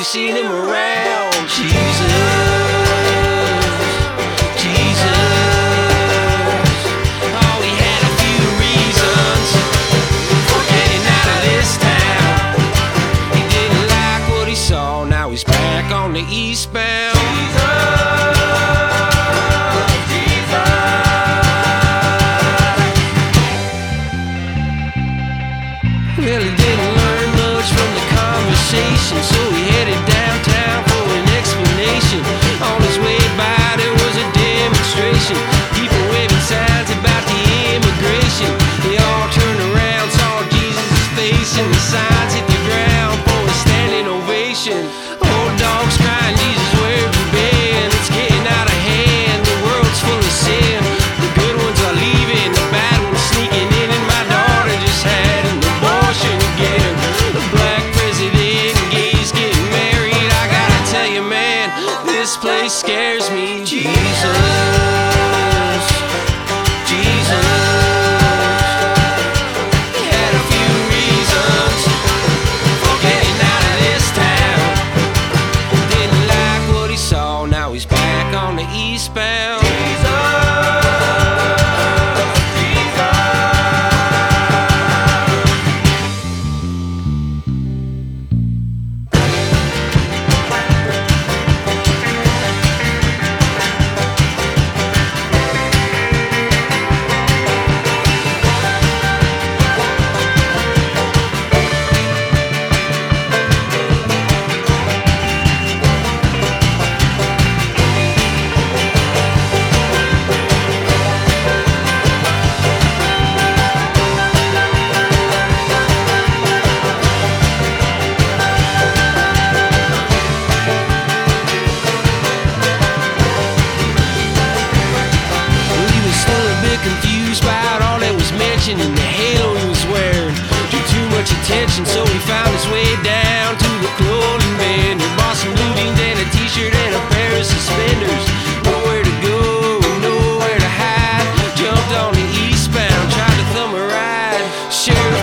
seen him around. Jesus, Jesus. Oh, he had a few reasons for getting out of this town. He didn't like what he saw, now he's back on the eastbound. Well, he didn't learn much from the conversation, so he headed downtown for an explanation. On his way by, there was a demonstration, people waving signs about the immigration. They all turned around, saw Jesus' face, and the signs hit the ground for a standing ovation. Old dogs crying, Jesus, where have you been? It's getting out of hand, the world's full of sin. The good ones are leaving, the bad ones sneaking in, and my daughter just had an abortion again. The black president and gays getting married. I gotta tell you, man, this place scares me. Jesus, Jesus. He had a few reasons for getting out of this town. Didn't like what he saw, now he's back on the eastbound. Confused by all that was mentioned and the halo he was wearing. Drew too much attention, so he found his way down to the clothing bin. He bought some blue jeans and a t-shirt and a pair of suspenders. Nowhere to go, nowhere to hide. Jumped on the eastbound, tried to thumb a ride. Sheriff